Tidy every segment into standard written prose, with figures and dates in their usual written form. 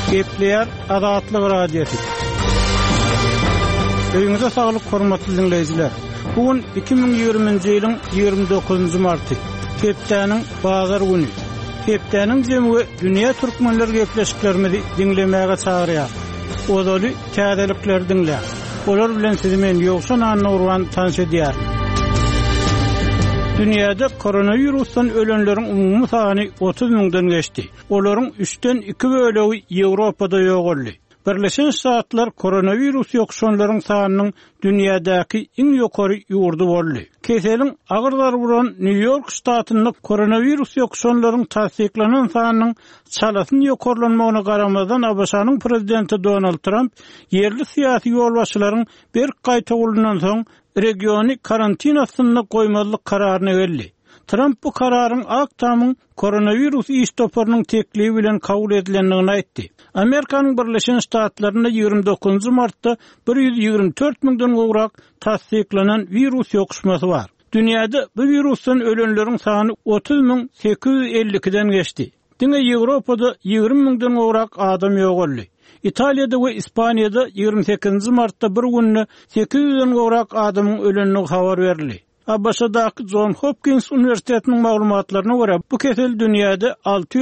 Gepleyer Adatlyk radiosu. Öýüňize saglyk hormatly dinleýijiler. Bugün 2020-nji ýylyň 29-njy marty. Hepdeniň bazar güni. Hepdeniň jemgy dünýä türkmenleri gepleşiklerimizi dinlemäge çagyrýar. Ozaly täzelikler dinlär. Olar bilen sizi men ýoksan anurwan tanşedýär. Dünyada koronavirusdan ölenlerin umumy sany 30 000'dan geçti. Olaryň 3'ten 2 bölegi Ýewropada ýogaldy. Birleşen Ştatlar koronavirus ýokşanlaryň sanynyň dünýädäki iň ýokary ýurdu boldy. Keseliň agyrlar buran New York ştatyny koronavirus ýokşanlaryň tasdiklanan sanynyň çalasyny ýokarlanmagyna garamazdan Abaşanyň prezidenti Donald Trump yerli syýasy ýolbaşçylaryň bir gaýta ulundan soň regiony karantinasyna goýmalyk kararyny berdi. Trump bu kararyň aktamyň koronavirus istoparynyň teklibi bilen kabul edilendigini aýtdy. Amerikanyň Birleşen Ştatlaryna 29 martda 124 000'dan gowrak tasdiklanan virus ýokuşmasy bar. Dünýäde bu virusdan ölenleriň sany 30 852'den geçdi. Diňe Ýewropada 20 000'dan gowrak adam ýogaldy. İtalyada we Ispaniýada 28 martda bir günne 800'den gowrak adamyň ölenini habar berildi. Abaşadaky Johns Hopkins Üniversitetiniň maglumatlaryna görä bu kesel dünýäde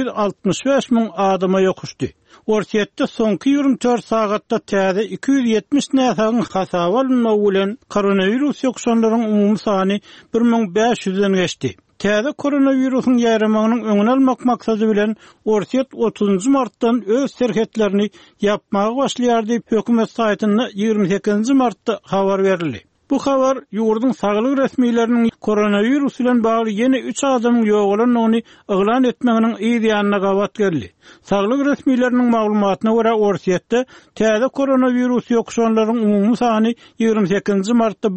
665 000 adama ýokuşdy. Ortiýetde soňky 24 sagatda täze 270 näsagyň hasaba alynmagy bilen koronavirus ýokşanlaryň umumy sany 1500'den geçdi. Täze koronavirusyň ýaýramagynyň öňüne almak maksady bilen Ortiýet 30 martdan öz serhetlerini yapmagy başlaýar diýip hökümet saýtyna 28 martda habar berildi. Bu habar ýurduň saglyk resmiýetleriniň koronavirus bilen bagly ýene 3 adamyň ýogalanyny eglan etmeginiň ýa-da gabat geldi. Saglyk resmiýetleriniň maglumatyna görä Ortiýetde täze koronavirus ýokşanlaryň umumy sany 28 martda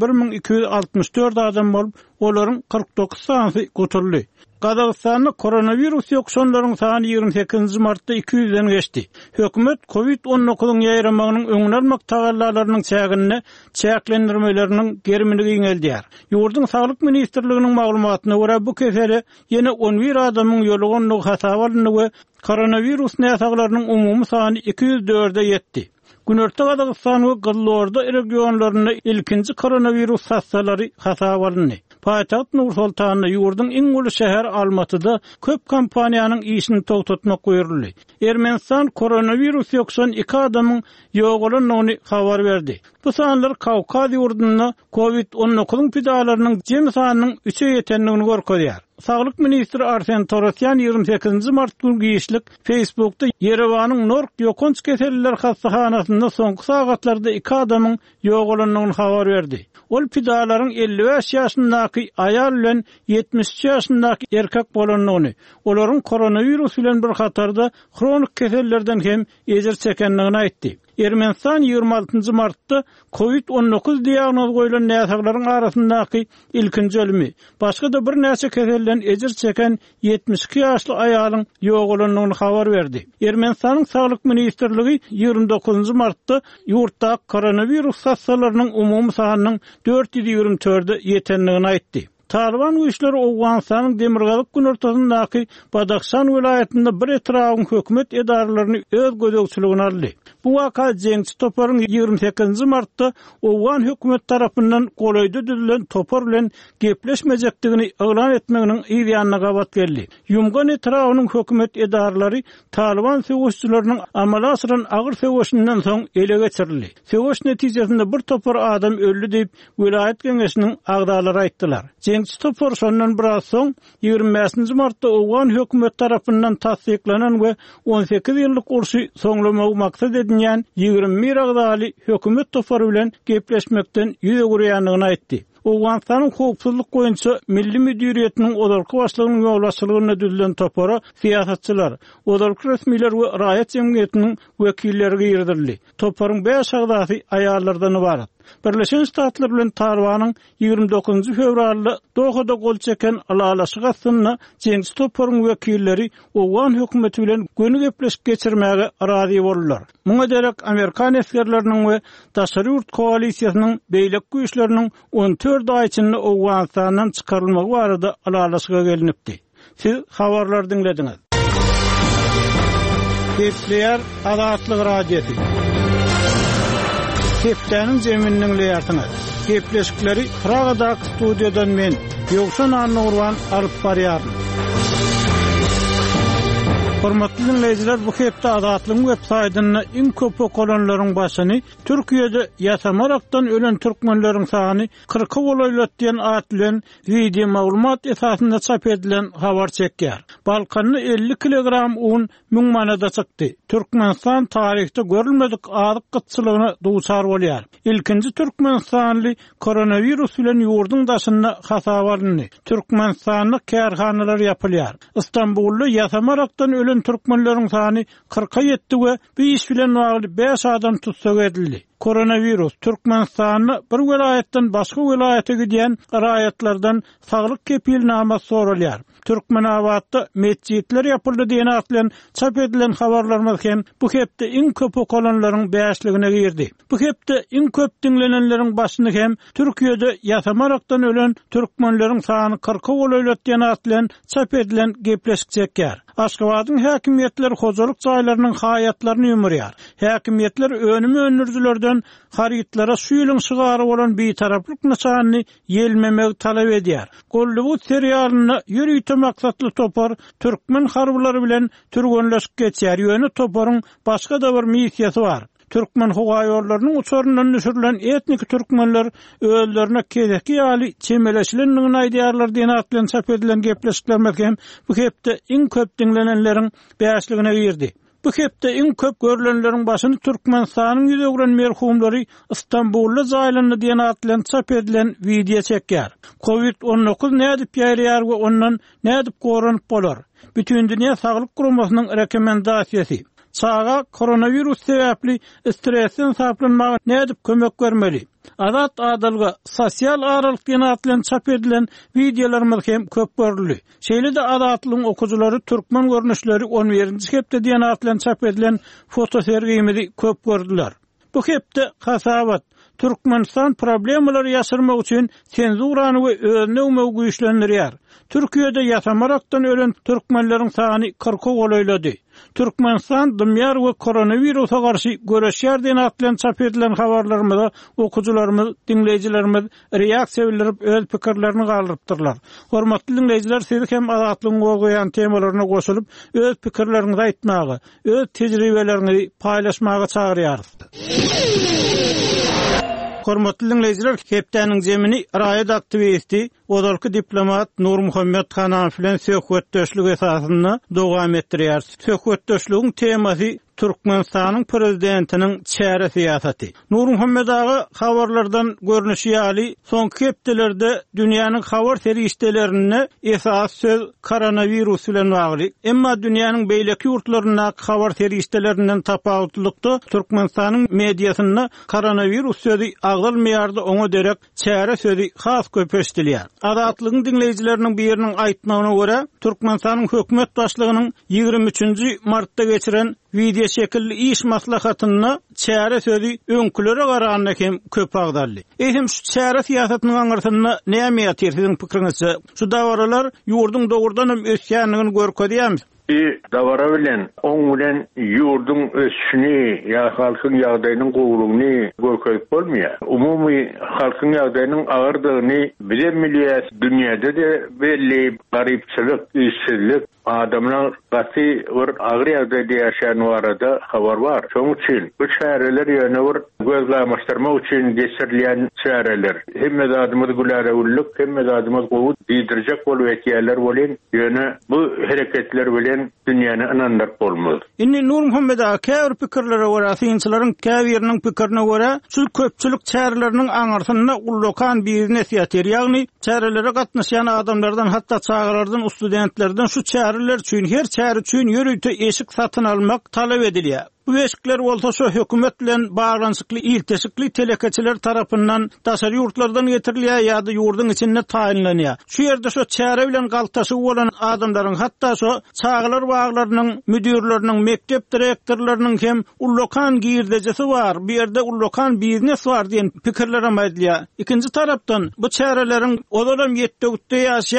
1264 adam bolup, olaryň 49 sany götürildi. Gazagystanda koronavirus ýokşanlaryň sany 28 martda 200'den geçdi. Hökümet COVID-19 ýaýramagynyň öňüne almak tagallalarynyň çägine çäklendirmeleriniň gerimini giňeldýär. Ýurduň saglyk ministrliginiň maglumatyna görä bu kesele ýene 11 adamyň ýolganyny hasaba alyndy we koronavirus näsaglarynyň umumy sany 204'e ýetdi. Günorta Gazagystan we Gylorda regionlaryna ilkinji koronavirus hastalary hasaba alyndy. Paýtaht Nur-Sultanyna ýurduň iň uly şäher Almatyda köp kampaniýanyň işini togtatmak goýuldy. Ermenistan koronavirus ýokşan 2 adamyň ýogalanyny habar berdi. Bu sanlar Kawkaz ýurduna COVID-19 pidalarynyň jem sanynyň 3'e ýetendigini görkezýär. Saglyk ministri Arsen Torosyan 28 mart günü işlik Facebook'ta Yerewanyň Nork ýokunç keseller hastahanasynda soňky sagatlarda 2 adamyň ýogalanyny habar berdi. Ol pidalaryň 55 ýaşyndaky aýal bilen 73 ýaşyndaky erkek bolanyny, olaryň koronavirus bilen bir hatarda kronik kesellerden hem ejir çekendigini aýtdy. Ermenistan 26 martda COVID-19 diagnoz goýulan näsaklaryň arasyndaky ilkinji ölümi. Başga da bir näçe keselden ejir çeken 72 ýaşly aýalyň ýogalanyny habar berdi. Ermenistanyň saglyk ministrligi 29 martda ýurtda koronavirus hastalarynyň umumy sanynyň 424'e ýetendigini aýtdy. Taliban güýçleri Awganistanyň Demirgazyk günortasyndaky Badakhşan vilayetinde bir etragyň hökümet edaralaryny öz gözegçiligine aldy. Bu waka jeňçi toparyň 28 martda Awgan hökümet tarapyndan goýdy düzülen topar bilen gepleşmejekdigini eglan etmeginiň ýa-da gabat geldi. Ýumgan etragynyň hökümet edaralary Taliban söwüşçileriniň amala asyran agyr söwüşinden soň ele geçirildi. Söwüş netijesinde bir topar adam öldü diýip vilayet geňeşiniň agdalary aýtdylar. Jeňçi topar şondan biraz soň 25 martda Awgan hökümet tarapyndan tasdiklanan we 18 ýyllyk urşy soňlamagy maksat edilýän 21 agdaly hökümet topary bilen gepleşmekden ýüze gürýändigini aýtdy. Awganistanyň howpsuzlyk goýunça milli müdiriýetiniň odarky başlygynyň ýolbaşçylygyna düzülen topara siýasatçylar, odarky resmiýler we raýat jemgyýetiniň wekilleri girdirildi. Toparyň 5 agdasy aýallardan ibarat. Birleşen Ştatlar bilen Tarwanyň 29 fevralda Dohada gol çeken alalaşyk asyna jeňçi toparyň wekilleri Awgan hökümeti bilen göni gepleşip geçirmäge razy boldular. Muňa derek Amerikan eskerleriniň we Taşary ýurt koalisiýasynyň beýlek güýçleriniň 14 aý içinde Awganistandan çykarylmagy barada alalaşyga gelinipdi. Siz habarlar dinlediňiz. Kepler Azatlyk radiosu. Keplerniň zeminiň leýartyny. Kepleşikleri Pragada studiýadan men Ýogşan Arnurwan alyp barýarym. Hormatly dinleýijiler, bu hepde Azatlyk websaýtyny iň köp okulanlaryň başyny Türkiýede ýasamarakdan ölen türkmenleriň sany 40 bolaýlat diýen atlan video maglumat esasynda çap edilen habar çekýär. Balkanyny 50 kilogram un 1000 manada çykdy. Türkmenistan tarihde görülmedik adyk gytçylygyna duçar bolýar. İlkinji türkmenistanly koronavirus bilen ýurdun daşyna hasap alındy. Türkmenistanly kärhanalar ýapylýar. İstanbulda ýasamarakdan ölen türkmenleriň sany 40'a ýetdi we bu iş bilen bagly 5 adam tutsak edildi. Koronavirus Türkmenistanyny bir vilayetden başga vilayete giden raýatlardan saglyk kepilnama sorulýar. Türkmenawatda mesjidler ýapyldy diýen atlan çap edilen habarlar hem bu hepde iň köp okulanlaryň beýasligine girdi. Bu hepde iň köp dinlenenleriň başyny hem Türkiýede ýasamarakdan ölen türkmenleriň sany 40 bolaýlat diýen atlan çap edilen gepleşik çekýär. Aşgabatyň häkimetleri hojalyk jaýlarynyň haýatlaryny ýumurýar. Häkimetler önümi önürdilerden haritlara suýulyň çygaryp bolan bir taraplyk nysany ýelmemek talap edýär. Gollywud serialyny ýürüýte maksatly topar türkmen harbylary bilen türgenleşip geçýär. Ýöne toparyň başga da bir missiýasy bar. Türkmen hogaýorlarynyň uçurundan düşürilen etnik türkmenler öýlerine kedeki ýaly çemeleşilendigini aýdýarlar diýen atlan çap edilen gepleşikler hem bu hepde iň köp dinlenenleriň beýasligine girdi. Bu hepde iň köp görülenleriň başyny Türkmenistanyň ýüzegren merhumlary İstanbulda jaýlandy diýen atlan çap edilen video çekýär. Covid-19 nädip ýaýrýar we ondan nädip goranyp bolar? Bütün dünýä saglyk guramasynyň rekomendasiýasy. Çağa koronavirus sebäpli stresin saplanmagy nädip kömek bermeli? Azat adalga sosial aralyk diýen atlan çap edilen videolar hem köp görüldi. Şeýle de Azatlyň okuwçylary türkmen görnüşleri 11-nji hepde diýen atlan çap edilen foto sergimidi köp gördüler. Bu hepde hasabat Türkmenistan problemleri ýaşyrmak üçin senzurany we özüne umag güýçlendirýär. Türkiýede ýasamarakdan ölen türkmenleriň sany 40 bolaýlady. Türkmenistan dünýär we koronawirusa garşy göreşýär diýen atlan çap edilen habarlarymyza okuwçylarymyz, dinleýijilerimiz reaksiýa bildirip öz pikirlerini galdyrypdyrlar. Hormatly dinleýijiler, siz hem Azatlyň goýan temalaryna goşulyp öz pikirlerinizi aýtmagy, öz tejribelerini paýlaşmagy çagyrýarys. Hormatly dinleýijiler, hepdeniň zemini raýat aktivisti, odarky diplomat Nur Muhammed Hanan bilen söhbetdeşlik esasynda dowam etdirýär. Söhbetdeşligiň temasy Türkmenistanyň prezidentiniň çäre siýasaty. Nur Muhammed ağa habarlardan görnüşi ýaly soňky hepdelerde dünýäniň habar serişdelerine esas söz koronavirus bilen bagly. Emma dünýäniň beýleki ýurtlaryna habar serişdelerinden tapawutlykda Türkmenistanyň mediýasynda koronavirus sözi agdylmaýardy, oňa derek çäre sözi has köp eşdilýär. Azatlygyň dinleýijileriniň biriniň aýtmagyna görä, Türkmenistanyň hökümet başlygynyň 23 martda geçiren video şekilli iş maslahatyna çäre sözi öňkülere garanyna hem köp agdarly. Hem şu çäre siýasatynyň aňyrtyna näme ýatyr siziň pikiriňizçe? Şu dawaralar ýurdun dogurdan hem ösýänligini görkezýärmi? Davara bilen, oň bilen ýurdun ösüşini, ýa halkyň ýagdaýynyň gowrugyny görkezip bolmaýar. Umumy halkyň ýagdaýynyň agyrdygyny bilemilýär. Dünýäde de belli garypçylyk, işsizlik, adamlar gaty bir agyr ýagdaýda ýaşaýan barada habar bar. Şoň üçin bu çäreler ýöne bir gözlemleşdirmek üçin geçirilýän çäreler. Hemme adamyz gülärewilik, hemme adamyz gowut diýdirjek bolup etýärler bolan ýöne bu hereketler bilen dünýäni inandyryp bolmaz. Inni Nur Muhammed ağa käbir pikirlere görä, synçylaryň käbiriniň pikirine görä, şu köpçülik çäreleriniň aňyrtyna ullokan biznes ýatyr. Ýagny çärelere gatnaşan adamlardan, hatda çağlardan, studentlerden şu çäreler üçin, her çäre üçin ýürüýte eşik satyn almak talap edilýär. Bu eşikler bolsa şu hökümet bilen baglanşykly ilteşikli telekeçiler tarapyndan daşary ýurtlardan getirilýär ýa-da ýurdun içinde taýinlenýär. Şu ýerde şu çäre bilen galtaşy bolan adamlaryň, hatda şu çağlar baglarynyň müdürleriniň, mektep direktorlarynyň hem ullokan girdejesi bar, bir ýerde ullokan biznes bar diýen pikirler aýdylýar. Ikinji tarapdan bu çärelerin odaram ýetdegitde ýaşaýan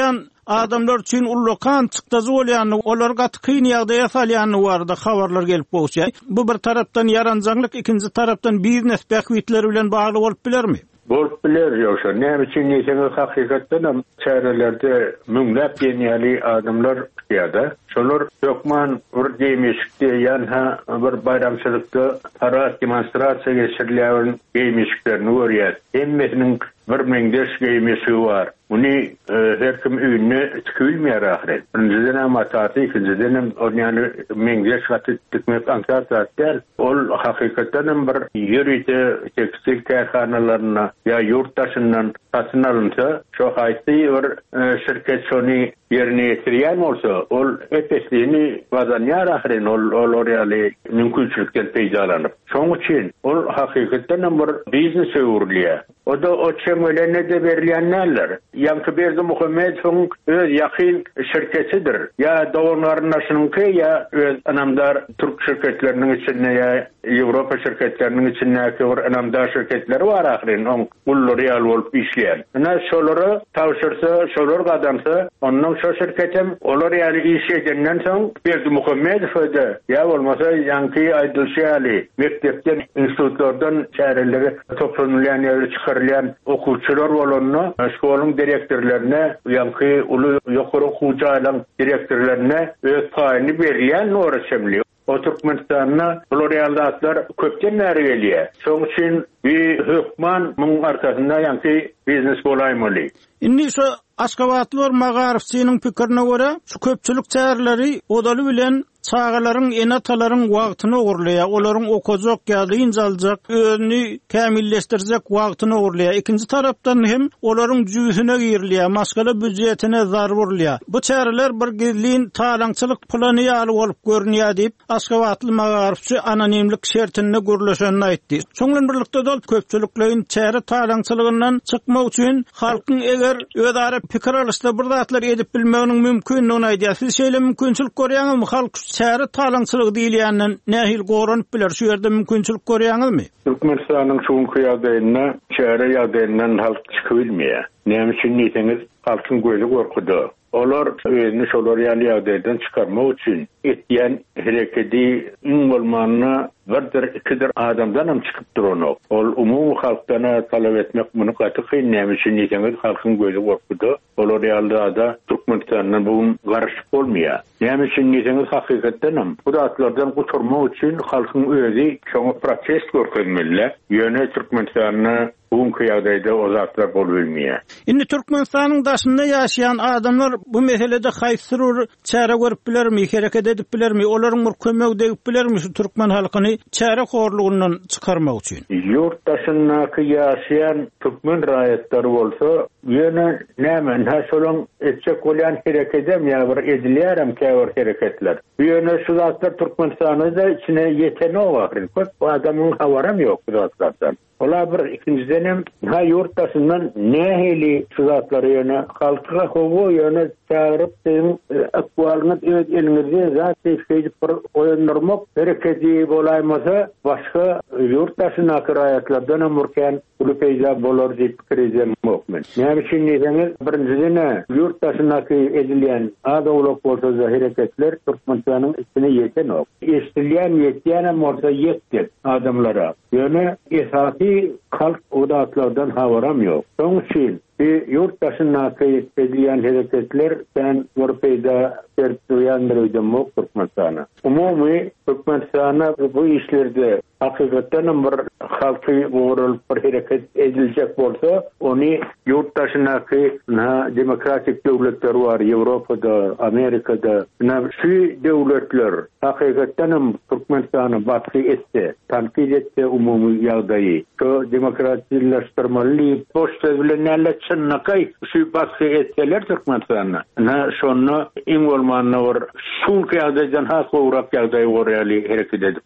adamlar üçin ullokan çıktazy bolýany, olar gaty kyn ýagdaýa salýany barda habarlar gelip bolýar. Bu bir tarapdan yaranjaklyk, ikinji tarapdan biznes bähwitleri bilen bagly bolup bilermi? Bolup biler ýoksa näme üçin ýeňe hakykatdan çärelerde müňläp ýeni adamlar ýa-da şolar hökman bir geýmişikde ýa-da bir bayramçylykda parat demonstrasiýa geçirilýän geýmişiklerini görýär. Hemmesiniň bir meňdeş geýmişi bar. Uni her kim öýüne tükülmeýär ahiret. Birinciden amatatı, ikinciden ony meňdeş gaty tükmek ankartatlar. Ol hakykatdan bir ýeride tekstil kärhanalaryna ýa ýurtdaşyndan satyn alynsa, şo haýsy bir şirket şonu ýerine ýetirýän bolsa, ol etesini bazanýar ahiret, ol orýaly mümkinçilikler peýdalanyp. Şoň üçin ol hakykatdan bir biznes öwrülýär. O da o çemelerine de verilýänler. Ýa-ki Berdi Muhammedowyň öz ýakyn şirketidir. Ya dowunlaryň naşynynky ya öz anamdar Türk şirketleriniň içinde ya Ýewropa şirketleriniň içinde bir anamdar şirketleri bar ahirin. On gullary ýaly bolup işleýär. Ana şolary tawşyrsa, şolar gadamsa, onuň şo şirketem olar ýaly iş edenden soň Berdi Muhammedow da ya bolmasa ýa-ki aýdylşy mekdepden, institutlardan çärelere toplanýan ýa çıkarılan okuwçylar bolanna şkoluň direktorlerine ýa-ki uly ýokary okuwçylaryň direktorlerine öz paýyny berýän Noraşemli. O Türkmenistanyna bular ýaldatlar köpden näre gelýär. Şoň üçin bir hökman muň arkasynda ýa-ki biznes bolaýmaly. Indi şu Aşgabatlylar Magarifçynyň pikirine görä, şu köpçülik çäherleri odaly bilen çağalaryň, enatalaryň wagtyny ogurlaýar, olaryň okujak ýa-da injaljak, özüni kämilleşdirjek wagtyny ogurlaýar. Ikinji tarapdan hem olaryň jüýsüne girilýär, maskala büdjetine zar burulýar. Bu çäreler bir gizlin talaňçylyk plany ýaly bolup görünýär diýip Aşgabatly Magarifçy anonimlik şertinde gürleşenini aýtdy. Şoňlan birlikde dol köpçüliklerin çäre talaňçylygyndan çykmak üçin halkyň eger özara pikir alışda bir zatlar edip bilmeginiň mümkinligini aýdýar. Siz şeýle mümkinçilik görýäňizmi? Halk çäre talaňçylyk diýilýänden nähil goranyp biler, şu ýerde mümkinçilik görýäňizmi? Türkmenistanyň şuňky ýagdaýyna, çäre ýagdaýyndan halk çykyp bilmeýär. Näme üçin diýseniz, halkyň gözi gorkudy. Olar özüni şolar ýaly ýagdaýdan çykarmak üçin etýän hereketi iň bolmanyna birdir ikidir adamdan hem çykyp duranok. Ol umumy halkdan talap etmek muny gaty kyn. Näme üçin diýseniz, halkyň gözi gorkudy. Olar ýalda Türkmenistanyň bugun garaşyp bolmaýar. Näme üçin diýseniz, hakykatdan hem bu zatlardan guturmak üçin halkyň özi şoňa protest görkezmeli. Ýöne Türkmenistanyň bugunky ýagdaýda o zatlar bolmaýar. Indi Türkmenistanyň daşynda ýaşaýan adamlar bu meselede haýsy çäre görüp bilermi, hereket edip bilermi, olaryň bir kömek degip bilermi şu türkmen halkyny çäre horlugyndan çykarmak üçin? Ýurtdaşyndaky ýaşaýan türkmen raýatlary bolsa, ýöne näme näşolaň etjek bolýan hereketdem ýa bir edilýärem käbir hereketler. Ýöne şu zatlar Türkmenistanyňda içine ýetene bagry. Bu adamyň habaram ýok bu zatlardan. Ola bir ikinciden hem yurttaşından nähili şu zatlary ýöne halkyga howa ýöne çağırıp senin akwalyny öz elinize zat teşkil goýandyrmak hereketi bolaýmasa başga yurttaşynaky raýatlardan ömürken ulu peýda bolar diýip pikirlem mokmen. Näme üçin diýseniz, birinciden yurttaşynaky edilýän adawluk bolsa hereketler Türkmenistanyň içine ýetenok. Eşdilýän ýetýän bolsa ýetdi adamlara. Ýöne esasy halk odatlardan habaram ýok. Şoň üçin yurttaşynaky edilýän hereketler sen Avrupa'da tertiyandırıcı Türkmenistan'a. Umumi Türkmenistan'a bu işlerde hakikaten bir halkı uğrulup bir hareket edilecek olsa onu yurttaşınaky demokratik devletler var Avrupa'da, Amerika'da. Şu devletler hakikaten Türkmenistan'a baskı etse, tankid etse umumi ýagdaýy. Şu demokratikleştirmeli, boş sözlerle çynakay şu baskı etseler Türkmenistan'a. Şonu iň bolmanyna bir şol ýagdaýdan has gowrak ýagdaý görýäli hareket edip bor.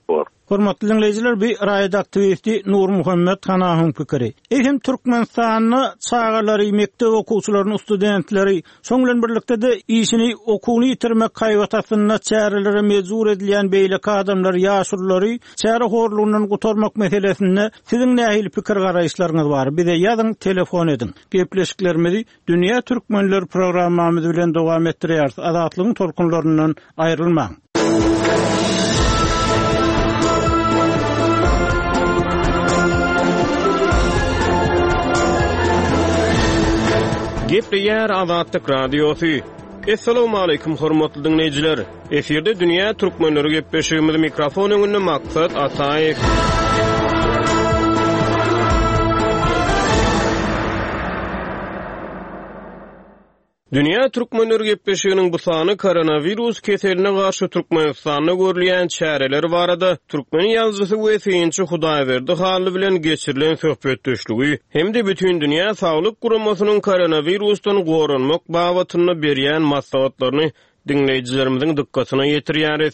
Hormatly dinleyijiler, bir raýat aktivisti Nur Muhammed Hanahyň pikiri. Ehem Türkmenistanyny çağalary, mektep okuwçylaryny, studentleri soň bilen birlikde de işini okuwny ýitirmek kaýwatasyna çärelere mezur edilýän beýleki adamlar, ýaşurlary çäre horlugynyň gutarmak meselesinde siziň nähili pikir garaýşlaryňyz bar? Bize ýazyn, telefon edin. Gepleşiklerimizi Dünya Türkmenleri programmamyz bilen dowam etdirýäris. Azatlygyň tolkunlaryndan aýrylmaň. Gepleýär Azatlyk radiosu. Assalamu alaykum hormatly dinleyijiler. Eferde Dünya Türkmenleri gepleşigimiz mikrofon öňünde maksat Ataýew. Dünya Türkmenleri gepleşiginiň bu sany koronavirus keseline garşy Türkmenistanda görülýän çäreler barada türkmen ýazgysy we synçy Hudaýberdi haly bilen geçirilen söhbetdeşligi hem-de bütün dünýä saglyk guramasynyň koronavirusdan gorunmak babatyny berýän maslahatlaryny dinleyijilerimiziň dikkatyna ýetirýäris.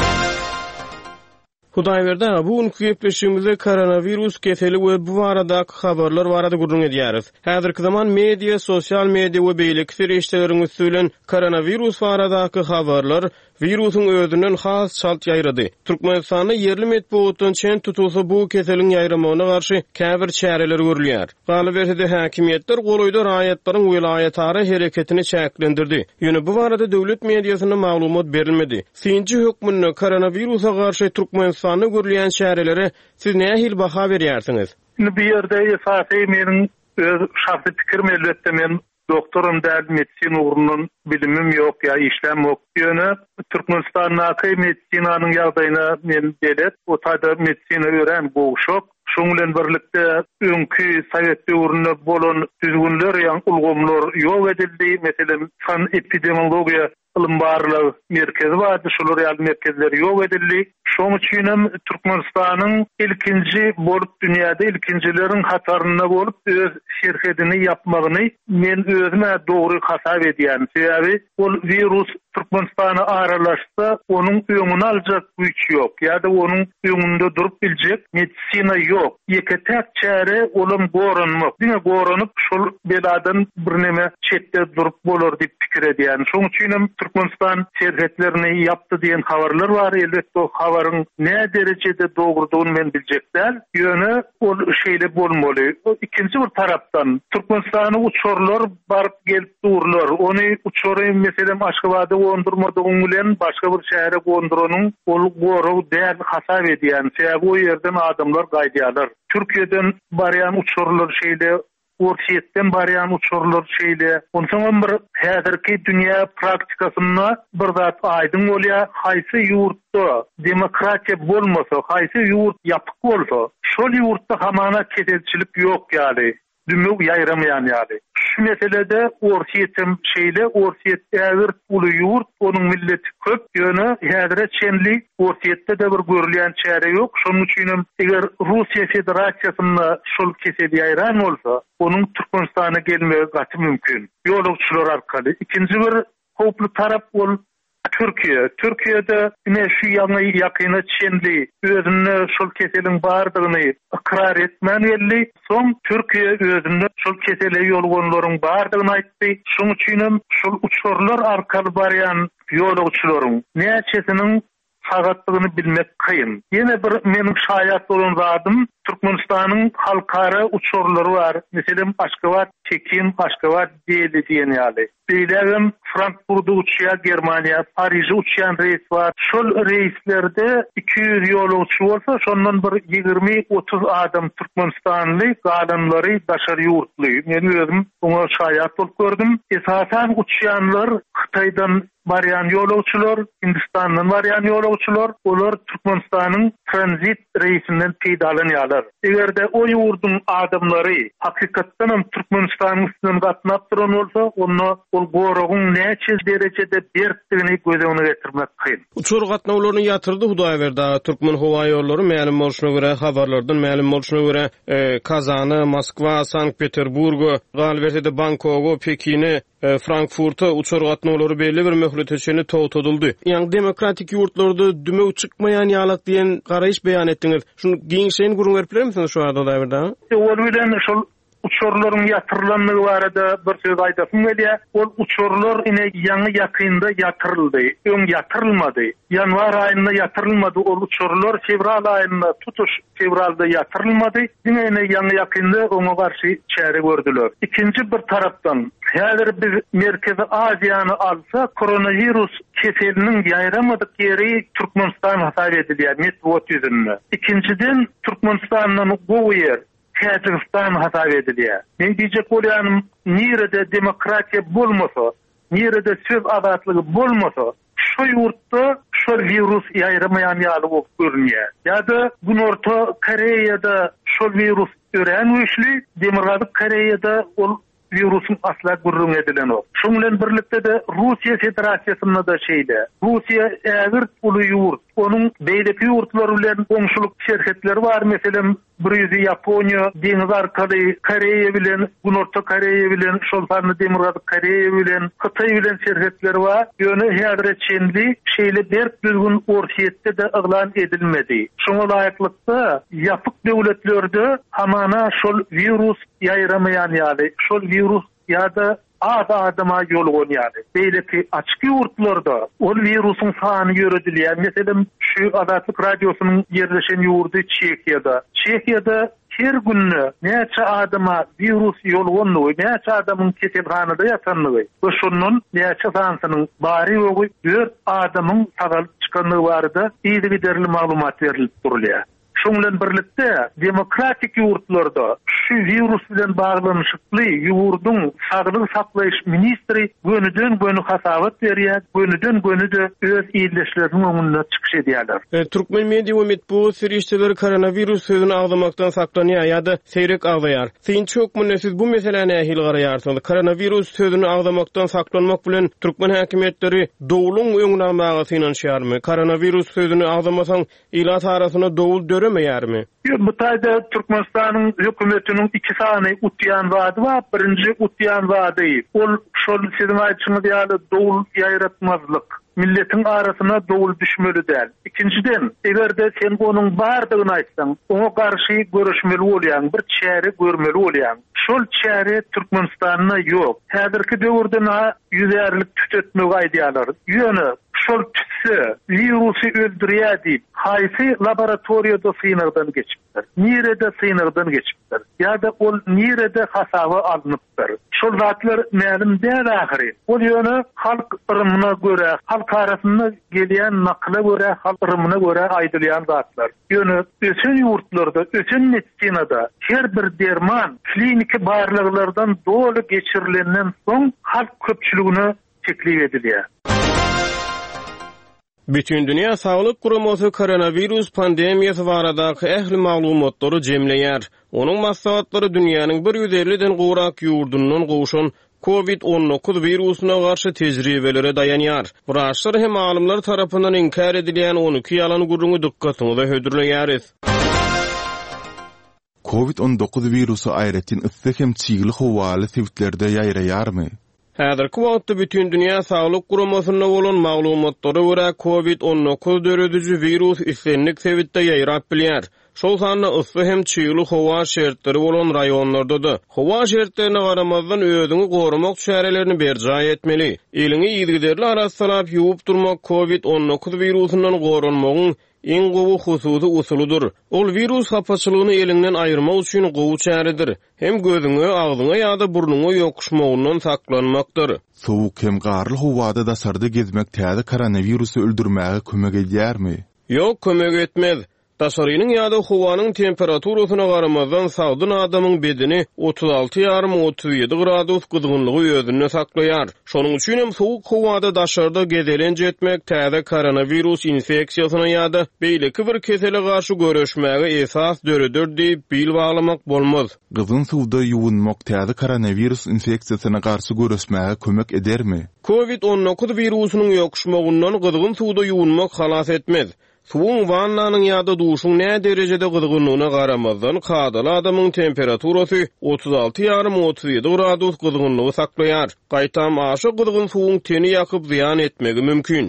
Hudaýberdi bu günkü gepleşigimizde koronavirus keseli we bu baradaky habarlar barada gurrun edýäris. Häzirki zaman media, sosial media we beýleki serişdeleriň üstünden koronavirus baradaky habarlar virusun özünden has şalt ýaýrady. Türkmenistanda yerli medeniýetden çen tutulsa bu keseliň ýaýramagyna garşy käbir çäreler görülýär. Galyp ede häkimetler golaýda raýatlaryň welaýatary hereketini çäklendirdi. Ýöne bu barada döwlet mediasyna maglumat berilmedi. Synçy hökmüne koronavirusa garşy Türkmenistanda görülýän çärelere siz nähil baha berýärsiňiz? Bu ýerde esasy meniň öz şahsy pikirim elbetde men doktorum däl, medisin ugrunun bilimim ýok ýa işlem ýok. Ýöne Türkmenistanyň medisinanyň ýagdaýyna men bilet, o taýda medisina öwren goşok. Şoň bilen birlikde öňkü Sowet döwründe bolan düzgünler ýa ulgamlar ýok edildi. Meselem fan epidemiologiýa ilim barlygy merkezi bardy, şolar ýaly merkezleri ýok edildi. Şoň üçin hem Türkmenistanyň ilkinji bolup dünýäde ilkinjileriň hataryna bolup öz şerhedini yapmagyny men özüme dogry hasap edýän. Sebäbi ol virus Türkmenistana aralaşsa onun öňüni aljak güýç ýok. Ýa-da onun öňünde durup biljek medisina ýok. Ýeketek çäre olam gorunmak. Diňe gorunup şol beladan birneme çetde durup bolar diýip pikir edýän. Şoň üçin hem Türkmenistan şerhetlerini yapdy diýen habarlar bar. Elbetde o habaryň ne derejede dogrudygyny men biljek däl. Ýöne ol şeýle bolmaly. Ikinji bir tarapdan Türkmenistana uçurlar baryp gelip durlar. Ony uçury meselem Aşgabatda gondurmadygyň bilen başga bir şähere gonduranyň ol goru däl hasap edýän. Sebäbi o ýerden adamlar gaýdýarlar. Türkiýeden barýan uçurlar şeýle, Orsiýetden barýan uçurlar şeýle. Onsoň bir häzirki dünýä praktikasyna bir zat aýdyn bolýar. Haýsy ýurtda demokratiýa bolmasa, haýsy ýurt ýapyk bolsa, şol ýurtda hamana keselçilik ýok ýaly. Dümük ýaýramaýan ýaly. Şu meselede Orsiýetim şeýle, Orsiýet ägir uly ýurt, onuň milleti köp, ýöne häzire çenli Orsiýetde de bir görülýän çäre ýok. Şonuň üçin eger Russiýa Federasiýasyna şol keseli ýaýran bolsa, onuň Türkmenistana gelmegi gaty mümkin. Ýolagçylar arkaly. Ikinji bir hoply tarap bol Türkiýede ine şu ýaňy ýakyna çenli özüne şol keseliň bardygyny ikrar etmän geldi. Soň Türkiýe özünde şol kesele ýolgonlaryň bardygyny aýtdy. Şoň üçin şol uçurlar arkaly barýan ýolagçylaryň näçesiniň sagatlygyny bilmek kıyın. Ýene bir meniň şaýat bolan zadym Türkmenistanyň halkara uçurlary bar. Meselem Aşgabat, Pekin, Aşgabat diýeli diýen ýaly. Beýlegem Frankfurtda uçýar, Germaniýa, Paryja uçýan reis bar. Şol reislerde 200 ýolagçy bolsa, şondan bir 20-30 adam Türkmenistanly, galanlary daşary ýurtly. Men özüm oňa şaýat bolup gördüm. Esasen uçýanlar Hytaýdan barýan ýolagçylar, Hindistandan barýan ýolagçylar, olar Türkmenistanyň tranzit reisinden peýdalanýarlar. Egerde o ýurdun adamlary hakykatdan hem Türkmenistanyň üstünden gatnap duran bolsa, onu ol goragyň näçe derejede berkdigini gözüne getirmek kyn. Uçur gatnawlaryny ýatyrdy Hudaýberdi. Türkmen howa ýollary ma'lum bolşuna görä, habarlardan ma'lum bolşuna görä Kazany, Moskwa, Sankt-Peterburg, Galbertede, Bangkok, Pekini Frankfurt'a uçar gatnaglary belli bir möhleteçeni togtadyldy. Ýani demokratik ýurtlarda dümek çykmaýan ýalyk diýen garaýyş beýan etdiňiz. Şunu giňşeň gurun berip bilermisiniz şu arada da? Ol bilen şol uçurlaryň ýatyrylmagy barada bir söz aýdasym gelýär. Ol uçurlar ine ýangy ýakynda ýatyryldy, öň ýatyrylmady. Ýanwar aýynda ýatyrylmady. Ol uçurlar fevral aýynda tutuş fevralda ýatyrylmady. Ine ýangy ýakynda oňa garşy çäre gördüler. İkinji bir tarapdan häzir biz Merkezi Aziýany alsa, koronavirus keseliniň ýaýramadyk ýeri Türkmenistan hasap edilýär, Medwot ýüzünde. İkinciden Türkmenistanyň gowy ýer Kazakistan hasap edilýär. Men diýjek bolýanym, nirede demokratiýa bolmasa, nirede söz azatlygy bolmasa, şu ýurtda şu virus ýaýramaýan ýaly bolup görünýär. Ýa-da Güney Orta Koreýada şu virus ören güýçli, Demokratik Koreýada ol virusun asla gurrun edilen o. Şun bilen birlikde de Rusiya Federasiýasynda da şeýle. Rusiya ägir uly ýurt, onun beýleki ýurtlar bilen goňşuluk şerhetleri var. Meselem Brüzi, Yaponiya, deňiz arkaly Koreýa bilen, Güney Orta Koreýa bilen, şol sany Demokratik Koreýa bilen, Hytaý bilen şerhetleri var. Ýöne häzir çenli şeýle berk düzgün ortaýetde de yglan edilmedi. Şoňa laýyklykda ýapyk döwletlerde hamana şol virus ýaýramaýan ýaly, şol virus ýa-da adama ýolgon ýaly. Beýleki açyk ýurtlarda ol virusyň sany ýöredilýär. Meselem şu Azatlyk radiosynyň ýerleşen ýurdy Çekiýada her günne näçe adama virus ýolgonlygy, näçe adamyň keselhanada ýatanlygy, şonun näçe sansynyň bary ýogy 4 adamyň sagalyp çykanlygy barada ýygy derli maglumat berilip durulýar. Şoň bilen birlikde demokratik ýurtlarda şu virus bilen baglanyşykly ýurduň saglyk saklaýyş ministri gönüden hasabat berýär, gönüden öz ýerleşleriniň öňünde çykyş edýärler. Türkmen media we medeniýet serişçileri koronavirus sözüni agdamaktan saklanýar ýa-da seyrek agdaýar. Siň çökmünde siz bu meseleni ähli garaýarsyňyz. Koronavirus sözüni agdamaktan saklanmak bilen Türkmen häkimetleri dowluň öňüne almagy synanşýarmy? Koronavirus sözüni agdamasaň ilat arasyna dowul döremeýärmi? Bu taýda Türkmenistanyň hökümetiniň iki sany utýan wady bar. Birinji utýan wady ol şol sizin aýtýyňyz ýaly dowul ýaýratmazlyk. Milletin arasyna dowul düşmeli däl. İkinciden, egerde sen onuň bardygyny aýtsaň, oňa garşy görüşmeli bolýan, bir çäre görmeli bolýan. Şol çäre Türkmenistanyna ýok. Häzirki döwürde ýüzerlik tütetmek aýdýarlar. Ýöne şol tütse virusy öldürýär diýip, haýsy laboratoriýada synagdan geçipdir. Nirede synagdan geçipdir. Ýa-da ol nirede hasaby alınıpdyr. Şol zatlar mälim däl ahiri. Ol ýöne halk ırmyna göre, halk arasynda gelýän nakla göre, halk ırmyna göre aýdylýan zatlar. Ýöne ösen ýurtlarda, ösen medisinada her bir derman kliniki barlyklardan doly geçirilenden soň halk köpçüligine teklif edilýär. Bütün Dünya Sağlık Guramasy koronavirus pandemiýasy baradaky ähli maglumatlary jemleýär. Onuň maksatlary dünýäniň 150-den gowrak ýurdundan gowşan COVID-19 virusyna garşy tejribelere dayanýar. Wraçlar hem alymlar tarapyndan inkar edilýän 12 ýalan gurruny dikkatyňize hödürleýäris. COVID-19 virusu aýratyn yssyk hem çygly howaly sebitlerde ýaýraýarmy? Häzirki wagtda bütün Dünya Sağlyk Guramasyna bolan maglumatlary görä COVID-19 döredüji virus islenlik sebitde ýaýrap bilýär. Şol sany ysy hem çygly howa şertleri bolan raýonlarda da howa şertlerine garamazdan özüňi gorumak çärelerini berjay etmeli. Elini ýygyderli arassalap ýuwup durmak COVID-19 virusundan gorunmagyň en gowy hususy usuludur. Ol virus hapaçylygyny elinden aýyrmak üçin gowy çäredir. Hem gözüňe, agzyňa ýa-da burnuňa ýokuşmagyndan saklanmakdyr. Sowuk hem garly howada da sarda gezmek täze koronavirusy öldürmäge kömek edýärmi? Ýok, kömek etmez. Daşarynyň ýa-da howanyň temperaturasyna garamazdan sağdyn adamyň bedeni 36,5-37 gradus gyzgynlygy özünde saklaýar. Şonuň üçin hem sowuk howada daşarda gezelenje etmek täze koronavirus infeksiýasyna ýa-da beýleki bir kesele garşy görüşmäge esas döredir diýip bil baglamak bolmaz. Gyzgyn suwda ýuwunmak täze koronavirus infeksiýasyna garşy görüşmäge kömek edermi? COVID-19 virusynyň ýokuşmagyndan gyzgyn suwda ýuwunmak halas etmez. Suwun wannanyň ýa-da duşuň nä derejede gyzgynlygyna garamazdan kadaly adamyň temperaturasy 36,5-37 gradus gyzgynlygy saklaýar. Gaýtam aşy gyzgyn suwuň teni ýakyp ziýan etmegi mümkin.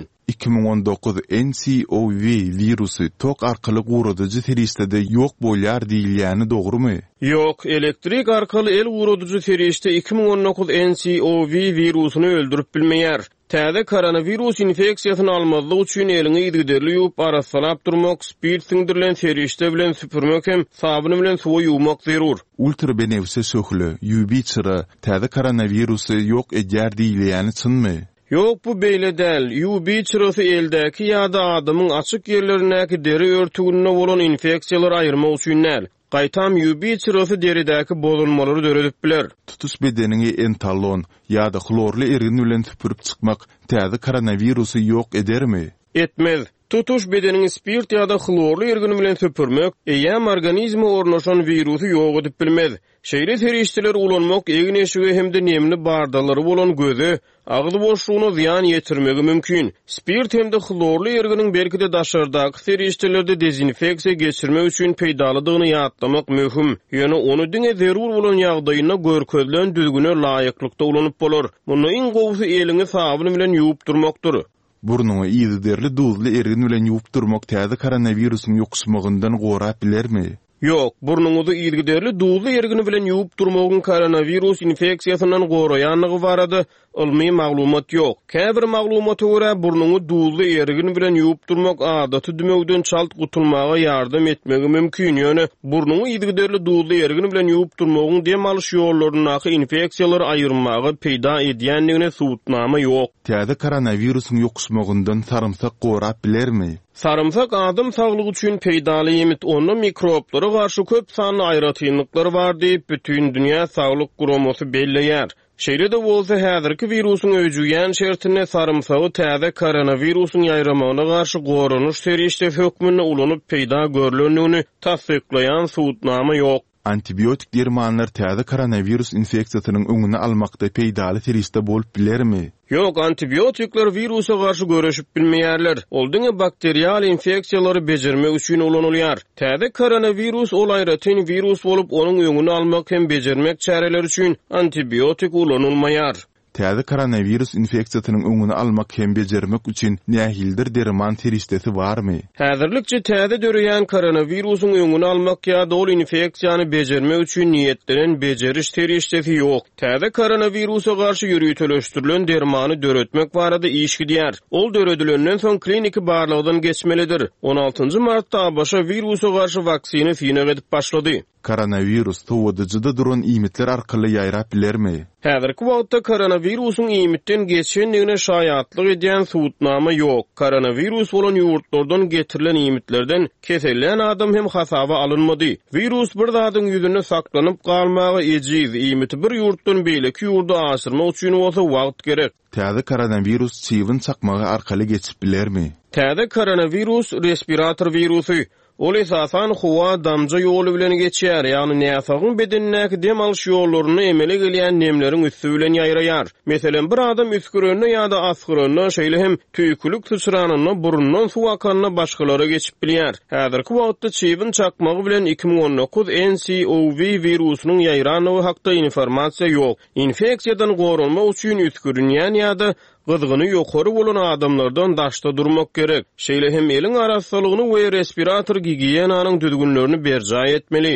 2019 NCOV virusu tok arkaly guradyjy terişde ýok bolýar diýilýäni dogrumy? Ýok, elektrik arkaly el guradyjy terişde 2019 NCOV virusyny öldürüp bilmeýär. Täze koronavirus infeksiýasyny almazlyk üçin elini ýygyderli ýuwup arasalap durmak, spirt siňdirilen terişde bilen süpürmek hem sabuny bilen suwy ýuwmak zerur. Ultrabenefse söhli, UV çyry täze koronavirusy ýok edýär diýilýäni çynmy? Ýok, bu beýle däl. UV çyrasy eldäki ýa-da adamyň açyk ýerlerindäki deri örtügünde bolan infeksiýalar aýyrmak üçin näl. Gaýtam UV çyrasy deridäki bozulmalary döredip biler. Tutus bedenini entalon ýa-da klorly ergin bilen süpürüp çykmak täze koronavirusy ýok edermi? Etmez. Tutuş bedenini spirt ýa-da klorly ergin bilen süpürmek eýem organizme ornaşan virusy ýok edip bilmez. Şeýle terişdiler ulanmak egin eşigi hemde nemli bardalary bolan göze, agzy boşlugyna ziýan ýetirmegi mümkin. Spirt hemde klorly erginiň belki de daşardaky terişdilerde dezinfeksiýa geçirmek üçin peýdalydygyny ýatlamak möhüm. Ýöne onu diňe zerur bolan ýagdaýyna görkezlen düzgüne laýyklykda ulanyp bolar. Muny iň gowsy elini sabuny bilen ýuwup durmakdyr. Burnuňy ýygyderli duzly ergin bilen ýuwup durmak täze koronawirusyň ýokuşmagyndan gorap bilermi? Ýok, burnuňyzy ýygyderli duzly ergin bilen ýuwup durmagyň koronavirus infeksiýasyndan goraýanlygy barada ilmi maglumat ýok. Käbir maglumata görä burnuňy duzly ergin bilen ýuwup durmak adaty dümegden çalt gutulmaga ýardam etmegi mümkin. Ýöne burnuňy ýygyderli duzly ergin bilen ýuwup durmagyň dem alyş ýollaryny infeksiýalar aýyrmagy peýda edýänligine subutnama ýok. Täze koronawirusyň ýokuşmagyndan sarymsak gorap bilermi? Sarımsak adam saglygy üçin peýdaly ýemit, onu mikroplara garşy köp sanly aýratynlyklary bar diýip bütün dünýä saglyk guramasy belleýär. Şeýle-de bolsa häzirki virusyň öýjüýän şertine sarımsagy täze koronawirusyň ýaýramagyna garşy goranyş terişde hökmüne ulanyp peýda görülendigini tasdiklaýan subutnama ýok. Antibiotik dermanlar täze koronavirus infeksiýasynyň öňüni almakda peýdaly terişde bolup bilermi? Ýok, antibiotikler virusa garşy göreşip bilmeýärler. Ol diňe bakterial infeksiýalary bejermek üçin ulanylýar. Täze koronavirus ol aýratyn virus bolup onuň öňüni almak hem bejermek çäreleri üçin antibiotik ulanylmaýar. Täze koronavirus infeksiýasynyň öňüni almak hem bejermek üçin nähildir derman terişdesi barmy? Häzirlikçe täze döreýän koronavirusyň öňüni almak ýa-da ol infeksiýany bejermek üçin niýetlenen bejeriş terişdesi ýok. Täze koronavirusa garşy ýürütüleşdirilen dermany döretmek barada iş gidýär. Ol döredilenden soň kliniki barlygdan geçmelidir. 16 martda başa virusa garşy vaksina synav edip başlady. Koronavirus towadyjyda duran iýmitler arkaly ýaýrap bilermi? Häzirki wagtda koronavirusyň iýmitden geçenligine şaýatlyk edýän subutnama ýok. Koronavirus bolan ýurtlardan getirilen iýmitlerden keselen adam hem hasaba alınmady. Virus bir zadyň ýüzüne saklanyp galmagy ejiz. Iýmiti bir ýurtdan beýleki ýurda aşyrmak üçin bolsa wagt gerek. Täze koronavirus çywyn çakmagy arkaly geçip bilermi? Täze koronavirus respirator virusy. Ol esasan howa damja ýoly bilen geçýär, ýagny näsagyň bedenindäki dem alyş ýollaryny emele gelýän nemleriň üstü bilen ýaýraýar. Meselen bir adam üskürene ýa-da asgyrene şeýle hem tüýkülük tüçranyny burundan suw akanyna başgalara geçip bilýär. Häzirki wagtda çywyn çakmagy bilen 2019 NCOV virusynyň ýaýranyny hakda informasiýa ýok. Infeksiýadan gorunmak üçin üskürenýän ýa-da gyzgyny ýokary bolan adamlardan daşda durmak gerek. Şeýle hem eliň arasalygyny we respirator gigiyenanyň düzgünlerini berjaý etmeli.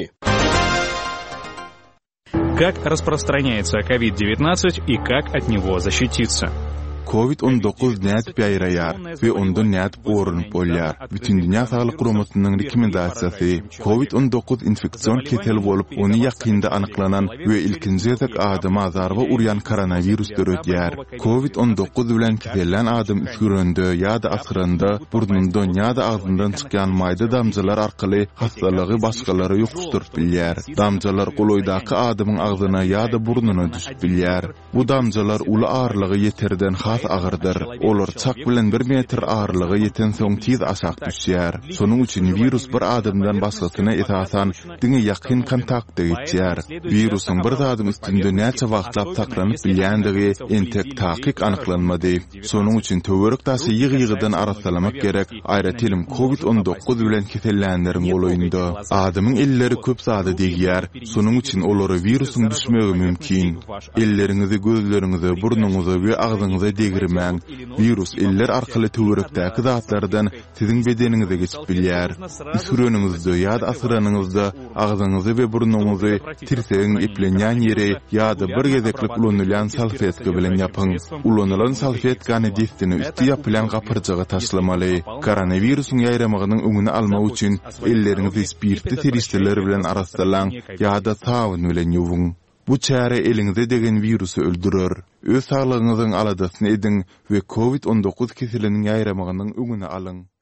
Как распространяется COVID-19 и как от него защититься? COVID-19 nädip ýaýraýar we ondan nädip gorunup bolýar. Bütün dünýä saglyk guramasynyň rekomendasiýasy COVID-19 infeksion keteli bolup, ony ýakynda anyklanan we ilkinji ýatak adama zarba urýan koronavirus döredýär. COVID-19 bilen keselen adam üskürende ýa-da asgyranda, burnundan ýa-da agzyndan çykýan maýda damjalar arkaly hastalygy başgalary ýokuşdurup bilýär. Damjalar goloýdaky adamyň agzyna ýa-da burnuna düşüp bilýär. Bu damjalar uly ağırlygy ýeterden has agyrdyr. Olar çak bilen 1 metr ağırlygy ýeten soň tiz aşak düşýär. Şonuň üçin virus bir adamdan başgasyna esasan diňe ýakyn kontaktda geçýär. Virusyň bir zadyň üstünde näçe wagtlap saklanyp bilýändigi entek takyk anyklanmady. Şonuň üçin töwerek taşy ýygy-ýygydan arasalamak gerek. Aýratylym COVID-19 bilen kesellänleriň golaýynda adamyň elleri köp zady degýär. Şonuň üçin olary virusyň düşmegi mümkin. Ellerinizi, gözlerinizi, burnuňyzy we agzyňyzy degirmäň. Virus eller arkaly töwerekdäki zatlardan siziň bedeniňize geçip bilýär. Süreniňizde ýa-da asyranyňyzda agzyňyzy we burnuňyzy tirsegiň iplenýän ýere ýa-da bir gezeklik ulanylýan salfetka bilen ýapyň. Ulanylan salfetkany destini üstü ýapylan gapyrjyga taşlamaly. Koronawirusyň ýaýramagynyň öňüni almak üçin ellerinizi spirtli tirişler bilen arastalaň ýa-da sabun bilen ýuwuň. Bu çäre eliňizde degen virusy öldürer. Öz saglygyňyzyň aladasyny ediň we COVID-19 keseliniň ýaýramagynyň öňüni alyň.